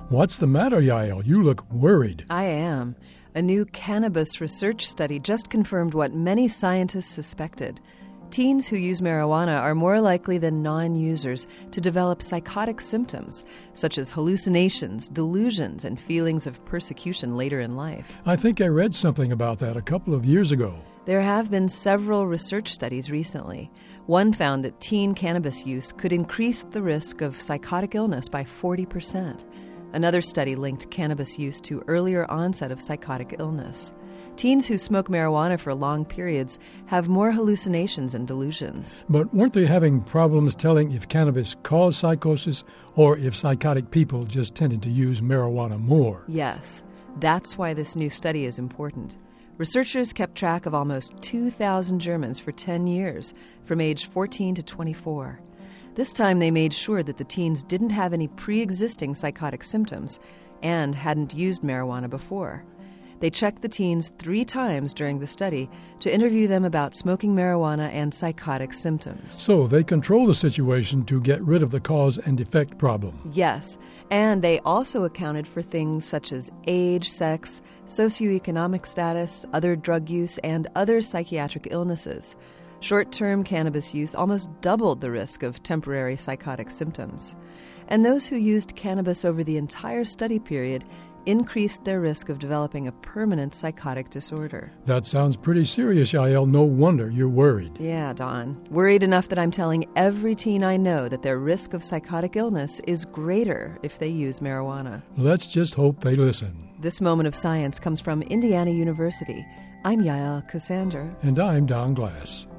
What's the matter, Yael? You look worried. I am. A new cannabis research study just confirmed what many scientists suspected. Teens who use marijuana are more likely than non-users to develop psychotic symptoms, such as hallucinations, delusions, and feelings of persecution later in life. I think I read something about that a couple of years ago. There have been several research studies recently. One found that teen cannabis use could increase the risk of psychotic illness by 40%. Another study linked cannabis use to earlier onset of psychotic illness. Teens who smoke marijuana for long periods have more hallucinations and delusions. But weren't they having problems telling if cannabis caused psychosis or if psychotic people just tended to use marijuana more? Yes, that's why this new study is important. Researchers kept track of almost 2,000 Germans for 10 years, from age 14 to 24. This time they made sure that the teens didn't have any pre-existing psychotic symptoms and hadn't used marijuana before. They checked the teens 3 times during the study to interview them about smoking marijuana and psychotic symptoms. So they control the situation to get rid of the cause and effect problem. Yes, and they also accounted for things such as age, sex, socioeconomic status, other drug use, and other psychiatric illnesses. Short-term cannabis use almost doubled the risk of temporary psychotic symptoms. And those who used cannabis over the entire study period increased their risk of developing a permanent psychotic disorder. That sounds pretty serious, Yael. No wonder you're worried. Yeah, Don. Worried enough that I'm telling every teen I know that their risk of psychotic illness is greater if they use marijuana. Let's just hope they listen. This moment of science comes from Indiana University. I'm Yael Cassandra. And I'm Don Glass.